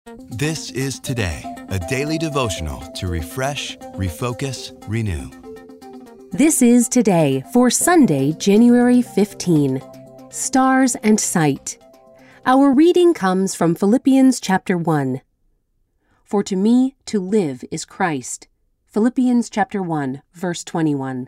This is Today, a daily devotional to refresh, refocus, renew. This is Today for Sunday, January 15. Stars and Sight. Our reading comes from Philippians chapter 1. For to me to live is Christ. Philippians chapter 1, verse 21.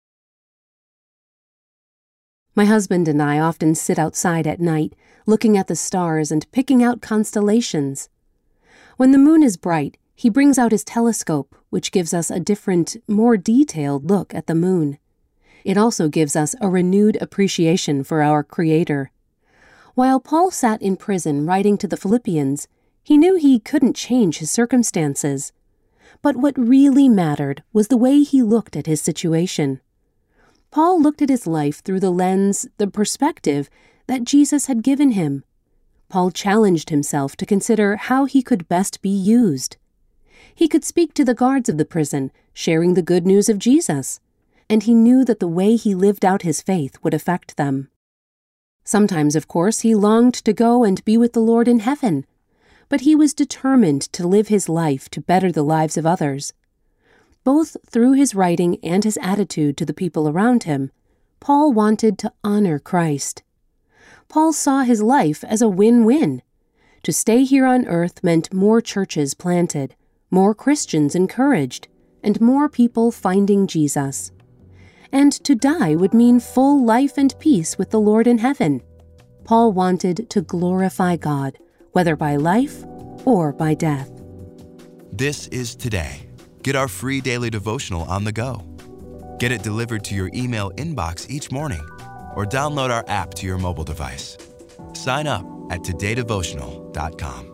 My husband and I often sit outside at night, looking at the stars and picking out constellations. When the moon is bright, he brings out his telescope, which gives us a different, more detailed look at the moon. It also gives us a renewed appreciation for our Creator. While Paul sat in prison writing to the Philippians, he knew he couldn't change his circumstances. But what really mattered was the way he looked at his situation. Paul looked at his life through the lens, the perspective, that Jesus had given him. Paul challenged himself to consider how he could best be used. He could speak to the guards of the prison, sharing the good news of Jesus, and he knew that the way he lived out his faith would affect them. Sometimes, of course, he longed to go and be with the Lord in heaven, but he was determined to live his life to better the lives of others. Both through his writing and his attitude to the people around him, Paul wanted to honor Christ. Paul saw his life as a win-win. To stay here on earth meant more churches planted, more Christians encouraged, and more people finding Jesus. And to die would mean full life and peace with the Lord in heaven. Paul wanted to glorify God, whether by life or by death. This is Today. Get our free daily devotional on the go. Get it delivered to your email inbox each morning, or download our app to your mobile device. Sign up at todaydevotional.com.